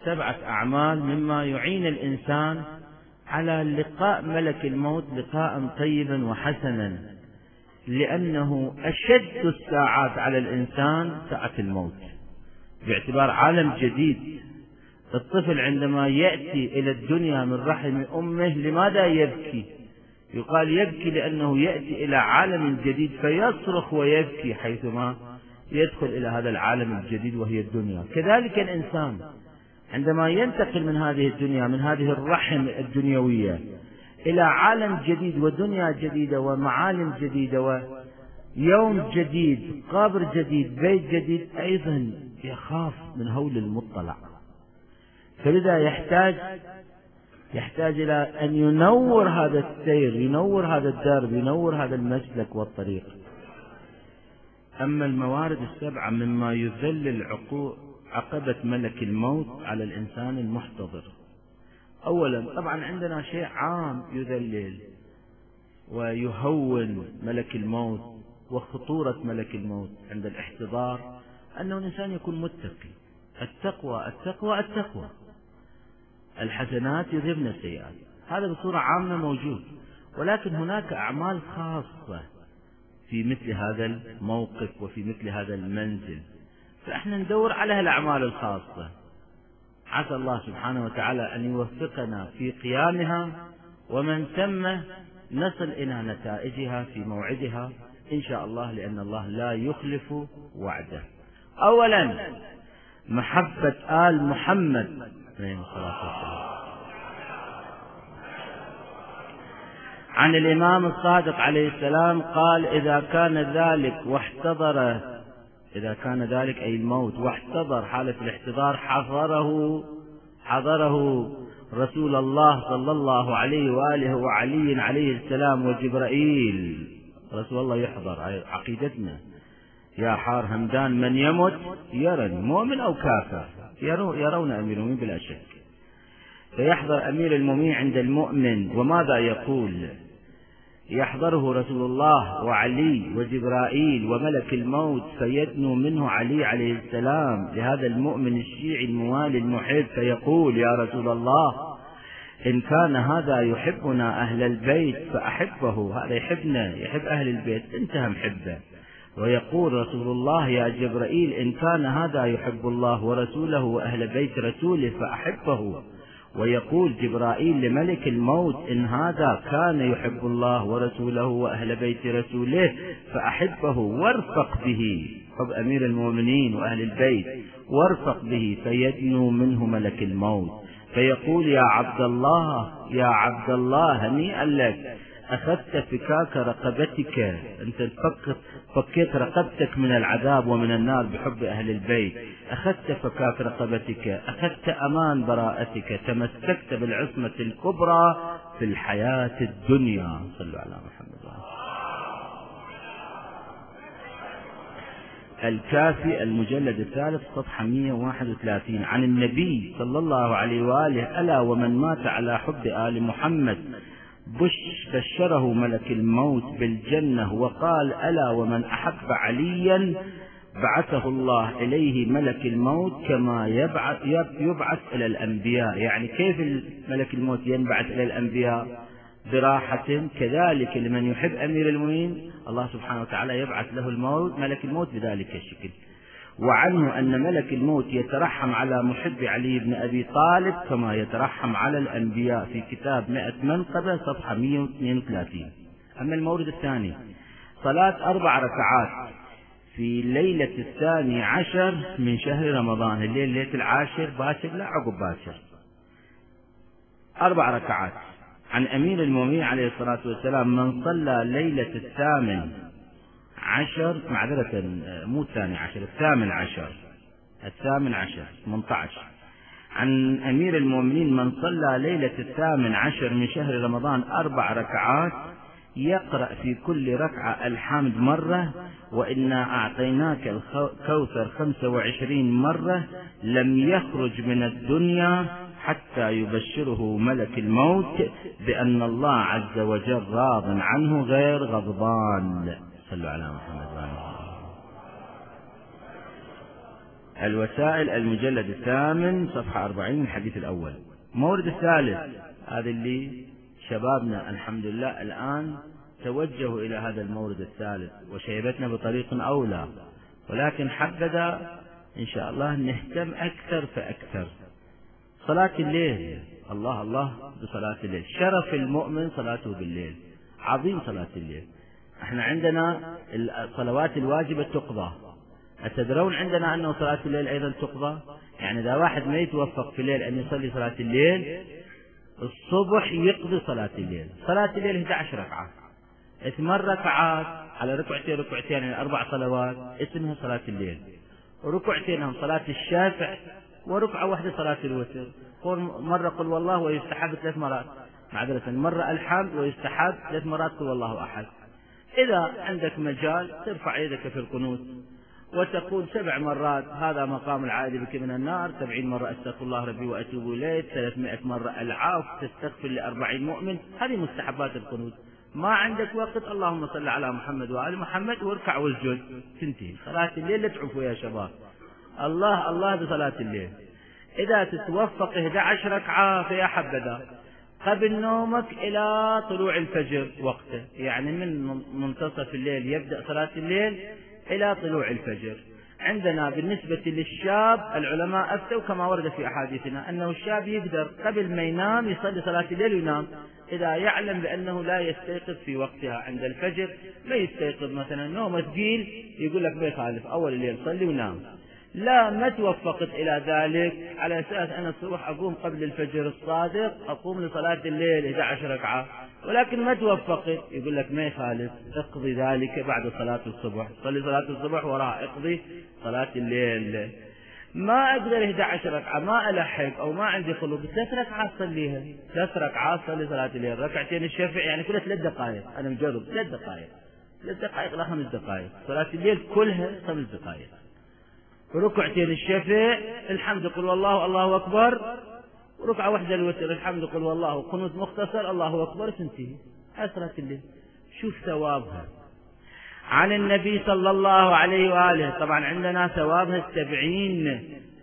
7 أعمال مما يعين الإنسان على لقاء ملك الموت لقاء طيبا وحسنا، لأنه أشد الساعات على الإنسان ساعة الموت باعتبار عالم جديد. الطفل عندما يأتي إلى الدنيا من رحم أمه لماذا يبكي؟ يقال يبكي لأنه يأتي إلى عالم جديد فيصرخ ويبكي حيثما يدخل إلى هذا العالم الجديد وهي الدنيا. كذلك الإنسان عندما ينتقل من هذه الدنيا، من هذه الرحم الدنيوية، إلى عالم جديد ودنيا جديدة ومعالم جديدة ويوم جديد، قبر جديد، بيت جديد، أيضا يخاف من هول المطلع. فلذا يحتاج إلى أن ينور هذا السير، ينور هذا الدرب، ينور هذا المسلك والطريق. أما الموارد 7 مما يذلل عقبة ملك الموت على الإنسان المحتضر. أولا طبعا عندنا شيء عام يذلل ويهون ملك الموت وخطورة ملك الموت عند الاحتضار، أنه الإنسان يكون متقي. التقوى التقوى التقوى، الحسنات يذهبن السيئات، هذا بصورة عامة موجود. ولكن هناك أعمال خاصة في مثل هذا الموقف وفي مثل هذا المنزل، فإحنا ندور على الأعمال الخاصة. عسى الله سبحانه وتعالى أن يوفقنا في قيامها، ومن ثم نصل إلى نتائجها في موعدها إن شاء الله، لأن الله لا يخلف وعده. أولا محبة آل محمد عليه الصلاة والسلام. عن الإمام الصادق عليه السلام قال: إذا كان ذلك أي الموت واحتضر، حالة الاحتضار، حضره رسول الله صلى الله عليه وآله وعلي عليه السلام وجبرائيل. رسول الله يحضر، عقيدتنا يا حار همدان من يمت يرني، مؤمن أو كافر يرون أمير المؤمنين بلا شك. فيحضر أمير المؤمنين عند المؤمن، وماذا يقول؟ يحضره رسول الله وعلي وجبرائيل وملك الموت، فيدنو منه علي عليه السلام لهذا المؤمن الشيعي الموالي المحب، فيقول: يا رسول الله، إن كان هذا يحبنا أهل البيت فأحبه، هذا يحبنا، يحب أهل البيت، انتهى محبه. ويقول رسول الله: يا جبرائيل، إن كان هذا يحب الله ورسوله وأهل بيت رسوله فأحبه. ويقول جبرائيل لملك الموت: إن هذا كان يحب الله ورسوله وأهل بيت رسوله فأحبه وارفق به، حب أمير المؤمنين وأهل البيت، وارفق به. فيدنو منه ملك الموت فيقول: يا عبد الله، يا عبد الله، هنيئا لك، أخذت فكاك رقبتك، أنت فكيت رقبتك من العذاب ومن النار بحب أهل البيت، أخذت فكاك رقبتك، أخذت أمان براءتك، تمسكت بالعصمة الكبرى في الحياة الدنيا. صلوا على محمد. الكافي المجلد 3 صفحة 131. عن النبي صلى الله عليه وآله: ألا ومن مات على حب آل محمد بشره ملك الموت بالجنة، وقال: ألا ومن أحب عليا بعثه الله إليه ملك الموت كما يبعث إلى الأنبياء. يعني كيف ملك الموت ينبعث إلى الأنبياء؟ براحة. كذلك لمن يحب أمير المؤمنين الله سبحانه وتعالى يبعث له الموت، ملك الموت بذلك الشكل. وعنه أن ملك الموت يترحم على محب علي بن أبي طالب كما يترحم على الأنبياء، في كتاب 100 منقبة صفحة 132. أما المورد الثاني: صلاة 4 ركعات في ليلة 12 من شهر رمضان، ليلة 10 باكر، لا عقب باكر، 4 ركعات. عن أمير المؤمنين عليه الصلاة والسلام: من صلى ليلة 18 معذرة مو 12، 18. عن أمير المؤمنين: من صلى ليلة 18 من شهر رمضان 4 ركعات يقرأ في كل ركعة الحمد مرة، وإنا أعطيناك الكوثر 25 مرة، لم يخرج من الدنيا حتى يبشره ملك الموت بأن الله عز وجل راض عنه غير غضبان. صلوا على محمد. الوسائل المجلد 8 صفحة 40 الحديث الأول. المورد الثالث، هذا اللي شبابنا الحمد لله الآن توجهوا إلى هذا المورد الثالث وشيبتنا بطريق أولى، ولكن حبذا إن شاء الله نهتم أكثر فأكثر. صلاة الليل، الله الله بصلاة الليل، شرف المؤمن صلاته بالليل، عظيم صلاة الليل. احنا عندنا الصلوات الواجبة تقضى، أتدرون عندنا أنه صلاة الليل أيضا تقضى؟ يعني إذا واحد ما يتوفق في الليل أن يصلي صلاة الليل، الصبح يقضي صلاة الليل. صلاة الليل 11 ركعة، 8 ركعات على ركعتين يعني 4 صلوات اسمها صلاة الليل، وركعتين هم صلاة الشافع، وركعة واحدة صلاة الوتر. مرة قل والله ويستحب 3 مرات، معذرة مرة الحمد ويستحب 3 مرات قل والله أحد. إذا عندك مجال ترفع يدك في القنوت وتقول 7 مرات هذا مقام العائد بك من النار، 70 مرة أستغفر الله ربي وأتوب إليه، 300 مرة العاف، تستغفر ل40 مؤمن. هذه مستحبات القنوت. ما عندك وقت اللهم صل على محمد وآل محمد واركع واسجد، تنتهي صلاة الليل. لا تعفوا يا شباب، الله الله بصلاة الليل. إذا تتوفق 11 ركعة فيا حبذا، قبل نومك إلى طلوع الفجر وقته، يعني من منتصف الليل يبدأ صلاة الليل إلى طلوع الفجر. عندنا بالنسبة للشاب العلماء أفتوا كما ورد في أحاديثنا أنه الشاب يقدر قبل ما ينام يصلي صلاة الليل وينام، إذا يعلم بأنه لا يستيقظ في وقتها عند الفجر، ما يستيقظ مثلا نوم ثقيل، يقول لك ما يخالف أول الليل صلي ونام. لا ما توفقت إلى ذلك على أساس أنا الصبح أقوم قبل الفجر الصادق أقوم لصلاة الليل 11 ركعة، ولكن ما توفقت، يقول لك ما يخالف اقضي ذلك بعد صلاة الصبح، صلي صلاة الصبح وراها اقضي صلاة الليل. ما أقدر 11 ركعة، ما ألحق أو ما عندي خلق، 3 ركعات صليها، 3 ركعات صلي صلاة الليل، ركعتين الشفع يعني كلها 3 دقائق، أنا مجرب 3 دقائق، 3 دقائق لا 5 دقائق، صلاة الليل كلها 5 دقائق. ركعتين الشفع الحمد قل والله الله أكبر، وركعة واحدة الوتر الحمد قل والله، قنوت مختصر الله أكبر، تنتهي. صلاة الليل شوف ثوابها عن النبي صلى الله عليه وآله. طبعا عندنا ثوابها 70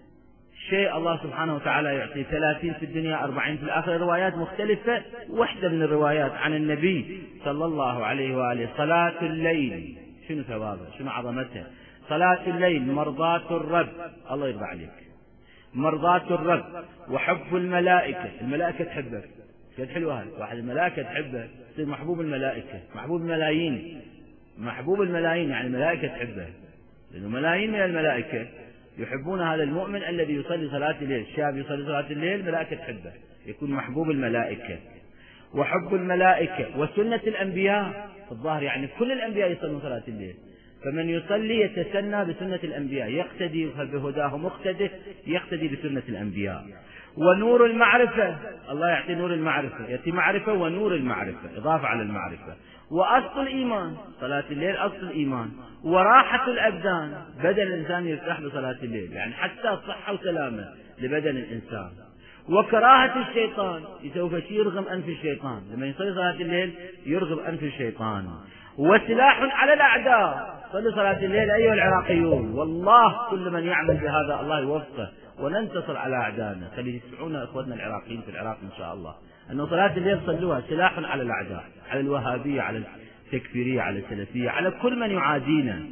شيء الله سبحانه وتعالى يعطي، 30 في الدنيا 40 في الآخرة، روايات مختلفة. واحدة من الروايات عن النبي صلى الله عليه وآله صلاة الليل شنو ثوابها شنو عظمتها؟ صلاة الليل مرضاة الرب، الله يرضى عليك، مرضاة الرب وحب الملائكة، الملائكة تحبك، كيف حلو هذا، واحد الملائكة تحبه تصير محبوب الملائكة، محبوب الملايين، محبوب الملايين يعني الملائكة تحبه، لأنه ملايين من الملائكة يحبون هذا المؤمن الذي يصلي صلاة الليل. الشاب يصلي صلاة الليل الملائكة تحبه، يكون محبوب الملائكة. وحب الملائكة وسنة الأنبياء، الظاهر يعني كل الأنبياء يصلون صلاة الليل، فمن يصلي يتسنى بسنة الأنبياء، يقتدي بهداه مقتدي، يقتدي بسنة الأنبياء. ونور المعرفة، الله يعطي نور المعرفة، يأتي معرفة ونور المعرفة إضافة على المعرفة. وأصل الإيمان، صلاة الليل أصل الإيمان. وراحة الأبدان، بدن الإنسان يرتاح بصلاة الليل، يعني حتى صحة وسلامة لبدن الإنسان. وكراهة الشيطان، سوف يرغم أنف الشيطان، لما يصلي صلاة الليل يرغم أنف الشيطان. وسلاح على الأعداء، صلوا صلاة الليل أيها العراقيون، والله كل من يعمل بهذا الله يوفقه وننتصر على أعدائنا. خلي يسمعونا إخوتنا العراقيين في العراق إن شاء الله أنه صلاة الليل صلوها سلاح على الأعداء، على الوهابية، على التكفيرية، على السلفية، على كل من يعادينا.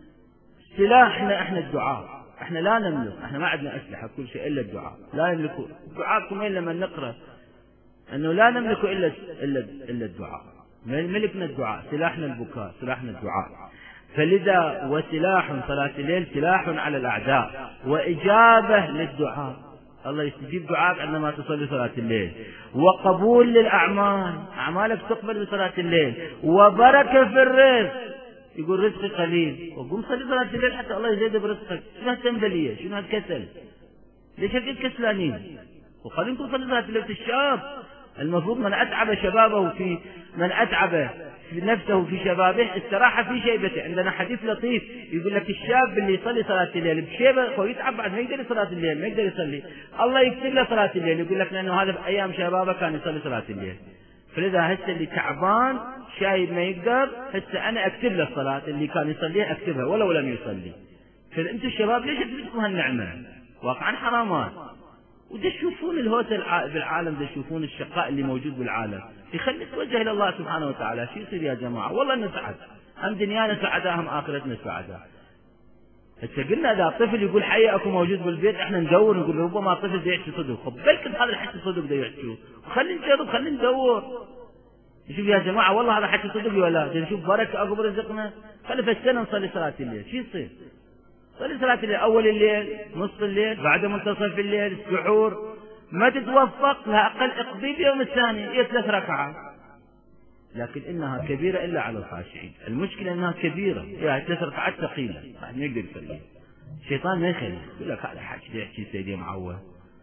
سلاحنا احنا الدعاء، احنا لا نملك، احنا ما عندنا أسلحة كل شيء إلا الدعاء، لا يملكوا دعاءكم إلا من نقرأ أنه لا نملك إلا الدعاء، ملكنا الدعاء، سلاحنا البكاء، سلاحنا الدعاء. فلذا وسلاح صلاة الليل سلاح على الأعداء، وإجابة للدعاء، الله يستجيب دعاءك عندما تصلي صلاة الليل. وقبول للأعمال، أعمالك تقبل بصلاة الليل. وبركة في الرزق، يقول رزقي قليل وقم صلي صلاة الليل حتى الله يزيد برزقك. شنو هالتنبلية، شنو هالكسل، ليش هكذا كسلانين؟ وخليكم تصلي صلاة الليل. الشاب المفروض من أتعب شبابه من أتعب في نفسه في شبابه استراح في شيبته. عندنا حديث لطيف يقول لك الشاب اللي يصلي صلاة الليل بشيبه ويتعب بعد ما يقدر صلاة الليل، ما يقدر يصلي، الله يكتب له صلاة الليل، يقول لك لأنه هذا بأيام شبابه كان يصلي صلاة الليل. فلذا هسه اللي تعبان شايب ما يقدر، هسه أنا أكتب له الصلاة اللي كان يصليها أكتبها ولو لم يصلي. فأنتم الشباب ليش تفيدكم هالنعمة؟ واقعا حرامات. وده تشوفون الهوسة بالعالم، ده تشوفون الشقاء اللي موجود بالعالم، يخلي توجه إلى الله سبحانه وتعالى. شو يصير يا جماعة؟ والله إنه سعد، هم دنيانا سعداء هم آخرتنا سعداء. هسه قلنا إذا طفل يقول حي أكو موجود بالبيت، إحنا ندور نقول ربما طفل ده يحكي صدق، خب بلكن هذا الحكي صدق ده يحكي، وخلي نجرب خلي ندور. نشوف يا جماعة والله هذا حكي صدق ولا نشوف بركة أكو برزقنا. خلي في السنة نصلي صلاة الليل، شو يصير؟ صلي صلاة الليل، أول الليل، نصف الليل، بعد منتصف الليل، السحور. ما تتوفق لا أقل اقضي بيوم الثاني هي 3 ركعات، لكن إنها كبيرة إلا على الخاشعين. المشكلة إنها كبيرة، هي 3 ركعات ثقيلة، ما يقدر يصلي. الشيطان ما يخلي، يقول لك هذا حكي يحكي سيدي معود.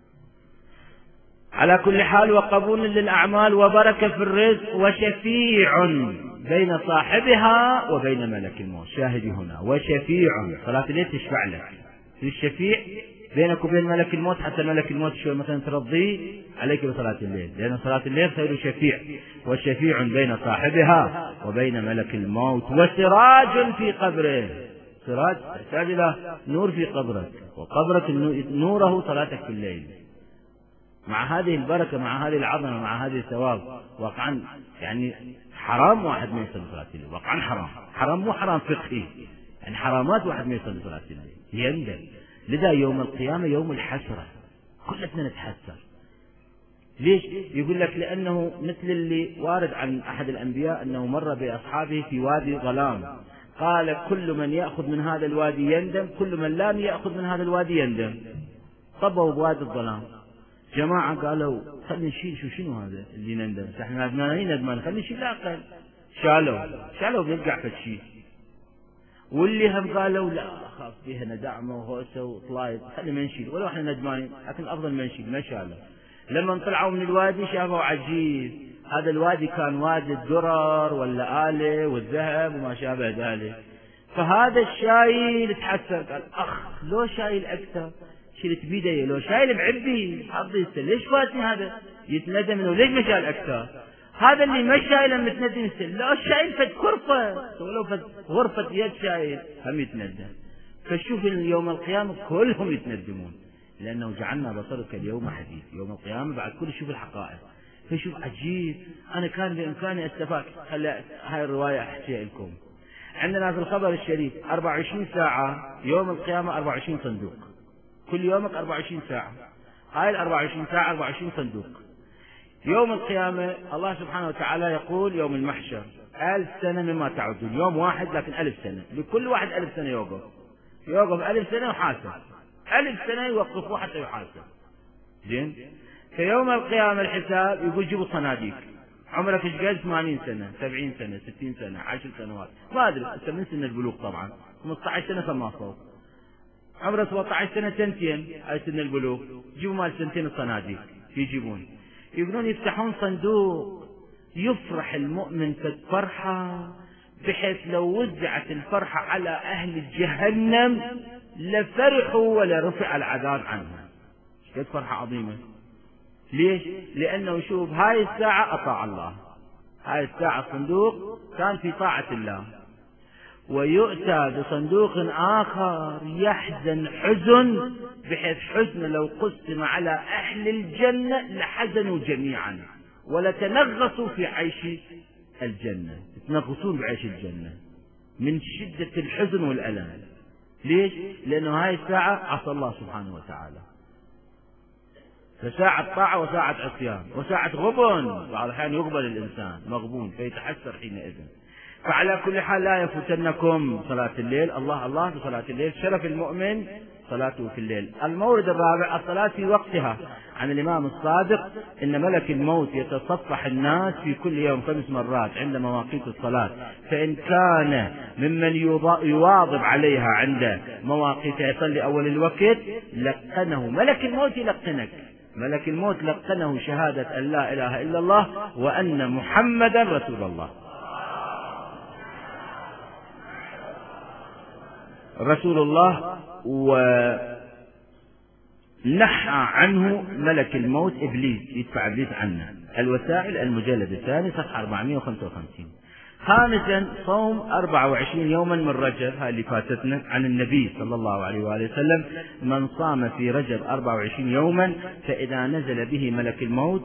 على كل حال، وقبول للأعمال وبركة في الرزق وشفيع بين صاحبها وبين ملك الموت. شاهدي هنا وشفيع، صلاة الليل تشفع لك، الشفيع بينك وبين ملك الموت، حتى ملك الموت شوي مثلا ترضيه عليك بصلاة الليل، لأن صلاة الليل خير شفيع. وشفيع بين صاحبها وبين ملك الموت وسراج في قبره. سراج تحتاج إلى نور في قبرك، وقبرك نوره صلاتك في الليل. مع هذه البركة، مع هذه العظمة، مع هذه الثواب، واقعا يعني حرام واحد ما يصلي صلاة الليل، واقعا حرام مو حرام فقهي، يعني حرامات واحد ما يصلي صلاة الليل يندم. لذا يوم القيامة يوم الحسرة، كلنا نتحسر. ليش؟ يقول لك لأنه مثل اللي وارد عن أحد الأنبياء أنه مر بأصحابه في وادي ظلام، قال كل من يأخذ من هذا الوادي يندم، كل من لم يأخذ من هذا الوادي يندم. طبوا بوادي الظلام، جماعة قالوا خلنا نشيل شنو هذا اللي نندم، احنا ندمان خلنا نشيل الأقل. شالوا بيرجع فشي. واللي هم قالوا لا أخاف فيها ندعمة وهوسة وطلايب، خلنا ما نشيل ولو احنا ندمانين، لكن أفضل ما نشيل. ما شالوا. لما طلعوا من الوادي شافوا عجيب، هذا الوادي كان وادي الدرر واللآلئ والذهب وما شابه ذلك. فهذا الشايل تحسر، قال أخ لو شايل أكثر، شلت بيدي لو شايل بعبي حظي، ليش فاتني هذا؟ يتندم انه ليش ما شايل اكثر. هذا اللي ما شايل متندم، لو شايل فد كرفه ولو فد غرفه يد شايل هم يتندم. فشوف يوم القيامه كلهم يتندمون، لانه جعلنا بصرك اليوم حديد. يوم القيامه بعد كل شوف الحقائق. فشوف عجيب، انا كان بامكاني استفاك. خلي هاي الروايه احكيها لكم. عندنا في الخبر الشريف 24 ساعه يوم القيامه، 24 صندوق، كل يومك 24 ساعة، هاي ال 24 ساعة 24 صندوق. يوم القيامة الله سبحانه وتعالى يقول يوم المحشر 1000 سنة مما تعدون، يوم واحد لكن 1000 سنة، لكل واحد 1000 سنة يوقف 1000 سنة وحاسب، 1000 سنة يوقفوه حتى يحاسب. زين. في يوم القيامة الحساب يقول جيبوا صناديق، عمرك ايش قد؟ 80 سنة 70 سنة 60 سنة 10 سنوات ما أدري، أنت من سن البلوغ طبعا 15 سنة فما فوق، عمره 17 سنة سنتين، هاي سن البلوغ، جيبوا مال سنتين الصناديق يجيبون، يقولون يفتحون صندوق، يفرح المؤمن فرحة بحيث لو وزعت الفرحة على أهل جهنم لفرحوا ولرفع العذاب عنهم. قد فرحة عظيمة. ليش؟ لأنه شوف هاي الساعة أطاع الله، هاي الساعة الصندوق كان في طاعة الله، ويؤتى بصندوق آخر يحزن حزن بحيث حزن لو قسم على أهل الجنة لحزنوا جميعا ولتنغصوا في عيش الجنة، يتنغصون بعيش الجنة من شدة الحزن والألم. ليش؟ لأنه هاي الساعة عصى الله سبحانه وتعالى، فساعة طاعة وساعة عصيان وساعة غبن، بعض الأحيان يقبل الإنسان مغبون فيتحسر حينئذ. فعلى كل حال لا يفوتنكم صلاة الليل، الله بصلاة الليل، شرف المؤمن صلاته في الليل. المورد الرابع الصلاة في وقتها. عن الإمام الصادق إن ملك الموت يتصفح الناس في كل يوم 5 مرات عند مواقيت الصلاة، فإن كان ممن يواظب عليها عند مواقيتها يصلي أول الوقت لقنه ملك الموت، يلقنك ملك الموت لقنه شهادة أن لا إله إلا الله وأن محمدا رسول الله. رسول الله. ونحى عنه ملك الموت إبليس، يدفع إبليس عنه. الوسائل المجلد الثاني صفحة 455. خامسا صوم 24 يوما من رجب، هاي اللي فاتتنا عن النبي صلى الله عليه وآله وسلم: من صام في رجب 24 يوما فإذا نزل به ملك الموت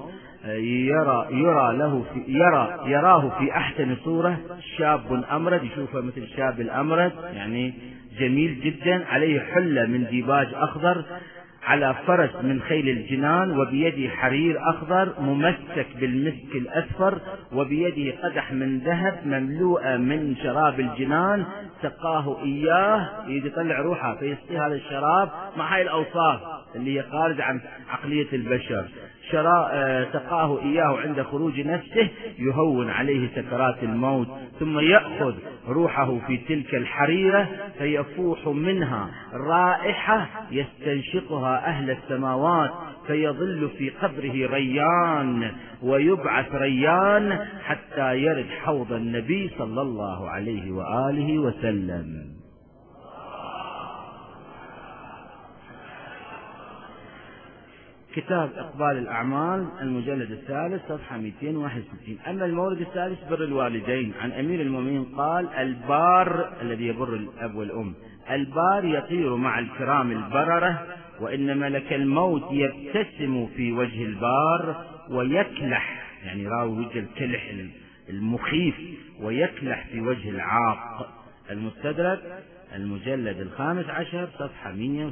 يراه في أحسن صورة شاب أمرد، يشوفه مثل الشاب الأمرد يعني جميل جدا، عليه حلة من ديباج أخضر، على فرس من خيل الجنان، وبيده حرير أخضر ممسك بالمسك الأسفر، وبيده قدح من ذهب مملوءة من شراب الجنان، سقاه إياه، يطلع روحه فيسقي هذا الشراب مع هاي الأوصاف اللي هي خارج عن عقلية البشر. سقاه إياه عند خروج نفسه يهون عليه سكرات الموت، ثم يأخذ روحه في تلك الحريرة فيفوح منها رائحة يستنشقها أهل السماوات، فيظل في قبره ريان، ويبعث ريان حتى يرد حوض النبي صلى الله عليه وآله وسلم. كتاب إقبال الأعمال المجلد الثالث صفحة 261. أما المورد الثالث بر الوالدين، عن أمير المؤمنين قال: البار الذي يبر الأب والأم، البار يطير مع الكرام البررة، وإن ملك الموت يبتسم في وجه البار ويكلح، يعني راوي وجه الكلح المخيف، ويكلح في وجه العاق. المستدرك المجلد الخامس عشر صفحة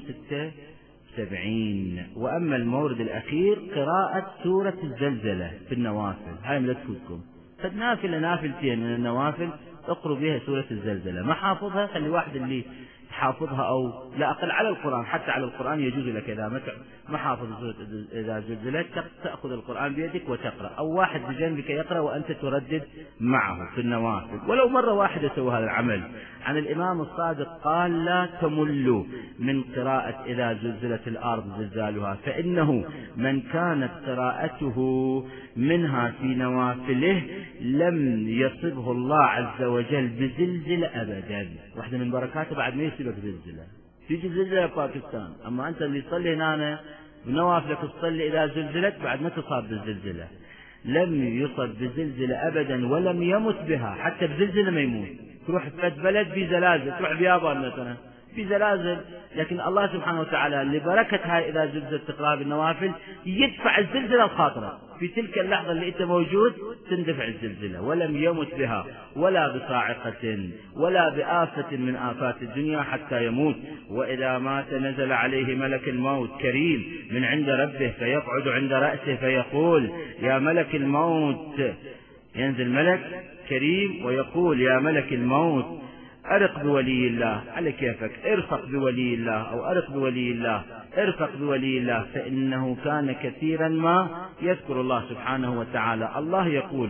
176. وأما المورد الأخير قراءة سورة الزلزلة في النوافل، هاي من تفوتكم، قد نافلتين من النوافل اقروا بها سورة الزلزلة. ما حافظها خلي واحد اللي حافظها أو لا أقل على القرآن، حتى على القرآن يجوز لك إذا ما حافظ سورة إذا زلزلت تأخذ القرآن بيدك وتقرأ، أو واحد بجنبك يقرأ وأنت تردد معه في النوافل، ولو مرة واحدة سوى هذا العمل. عن الإمام الصادق قال: لا تملوا من قراءة إذا زلزلت الأرض زلزالها، فإنه من كانت قراءته منها في نوافله لم يصبه الله عز وجل بزلزل أبدا. واحدة من بركاته بعد ما يصيبك زلزلة، تيجي زلزلة باكستان، أما أنت اللي تصلي هنا بنوافلك تصلي إذا زلزلت بعد ما تصاب بالزلزلة. لم يصب بزلزلة أبدا ولم يمت بها، حتى بزلزلة ما يموت. تروح في بلد في زلازل، تروح بيابان مثلا في زلازل، لكن الله سبحانه وتعالى لبركة هاي إذا زلزلت تقرأ بالنوافل يدفع الزلزلة الخاطرة في تلك اللحظة اللي أنت موجود، تندفع الزلزلة، ولم يمت بها ولا بصاعقة ولا بآفة من آفات الدنيا حتى يموت. وإذا مات نزل عليه ملك الموت كريم من عند ربه، فيقعد عند رأسه فيقول: يا ملك الموت. ينزل ملك كريم ويقول: يا ملك الموت أرق بولي الله، على كيفك، ارفق بولي الله أو أرق بولي الله، ارفق بولي الله، فإنه كثيرا ما يذكر الله سبحانه وتعالى. الله يقول: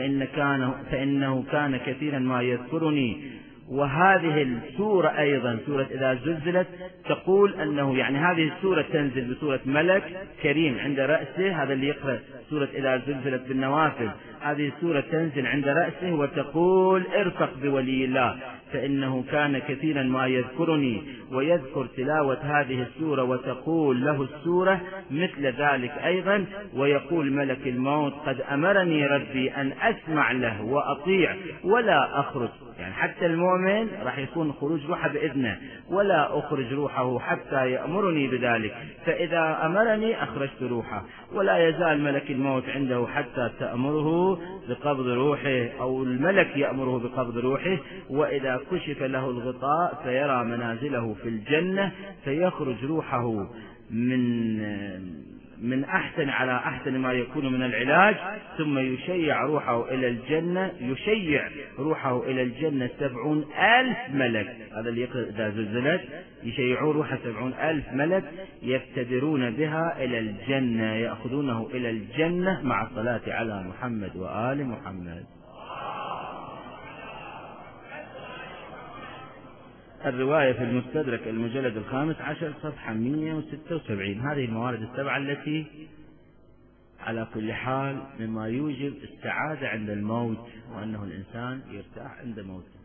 فإنه كان كثيرا ما يذكرني. وهذه السورة أيضا سورة إذا زلزلت تقول أنه يعني هذه السورة تنزل بسورة ملك كريم عند رأسه، هذا اللي يقرأ سورة إذا زلزلت بالنوافل، هذه السورة تنزل عند رأسه وتقول: ارفق بولي الله، فإنه كان كثيرا ما يذكرني، ويذكر تلاوة هذه السورة وتقول له السورة مثل ذلك أيضا. ويقول ملك الموت: قد أمرني ربي أن أسمع له وأطيع ولا أخرج، يعني حتى المؤمن راح يكون خروج روحه بإذنه، ولا أخرج روحه حتى يأمرني بذلك، فإذا أمرني أخرجت روحه، ولا يزال ملك الموت عنده حتى تأمره بقبض روحه، أو الملك يأمره بقبض روحه. وإذا كشف له الغطاء فيرى منازله في الجنة، فيخرج روحه من أحسن على أحسن ما يكون من العلاج، ثم يشيع روحه إلى الجنة 70,000 ملك. هذا اللي يقرأ إذا زلزلت يشيعون روحه 70,000 ملك يبتدرون بها إلى الجنة، يأخذونه إلى الجنة مع الصلاة على محمد وآل محمد. الرواية في المستدرك المجلد الخامس عشر صفحة 176. هذه الموارد السبعة التي على كل حال مما يوجب السعادة عند الموت، وأنه الإنسان يرتاح عند موته.